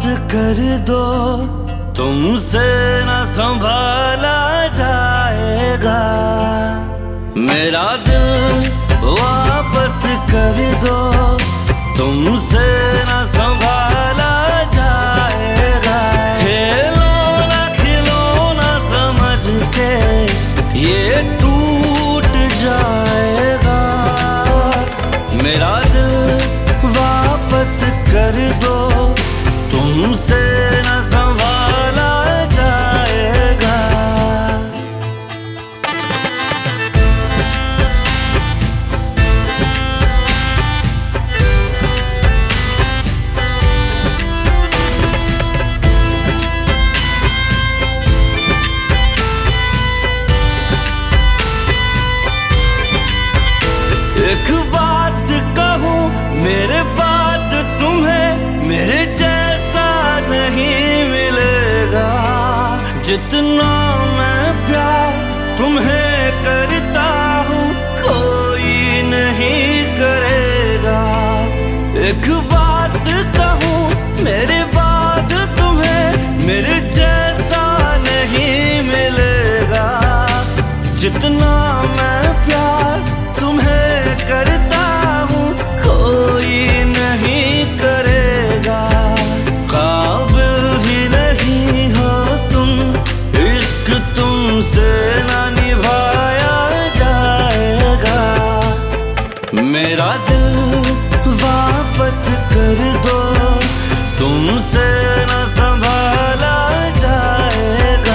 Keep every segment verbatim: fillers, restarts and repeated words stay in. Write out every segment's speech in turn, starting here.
कर दो, तुमसे न संभाला जाएगा। मेरा दिल वापस कर दो, तुमसे न संभाला जाएगा। खिलौना खिलौना समझ के ये टूट जाएगा। मेरा दिल वापस कर दो, तुमसे न संभाला जाएगा। एक बात कहूँ मेरे बाद तुम्हें, मेरे जैसा नहीं मिलेगा। जितना मैं प्यार तुम्हें करता हूँ कोई नहीं करेगा। एक बात कहूँ मेरे बाद तुम्हें, मेरे जैसा नहीं मिलेगा। जितना मैं प्यार तुम्हें करता हूँ कोई नहीं करेगा। काबिल ही नहीं हो तुम, इश्क तुमसे न निभाया जाएगा। मेरा दिल वापस कर दो, तुमसे न संभाला जाएगा।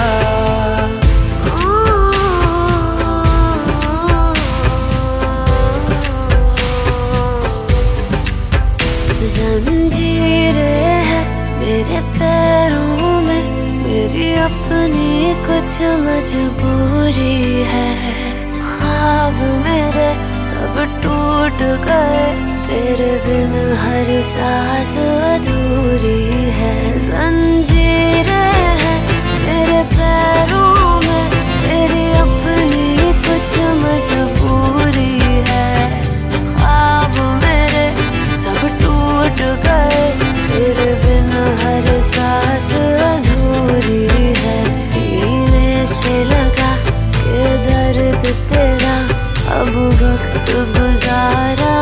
जंजीरें हैं मेरे पैरों में, मेरी अपनी कुछ मजबूरी है। ख्वाब मेरे सब टूट गए, तेरे बिन हर सांस अधूरी है। जंजीरें हैं मेरे पैरों में, मेरी अपनी कुछ मजबूरी है। ख्वाब मेरे सब टूट गए, तेरे बिन हर सांस अधूरी है। सीने से लगा ये दर्द तेरा, अब वक्त गुजारा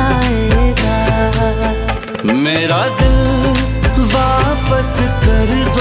जाएगा। मेरा दिल वापस कर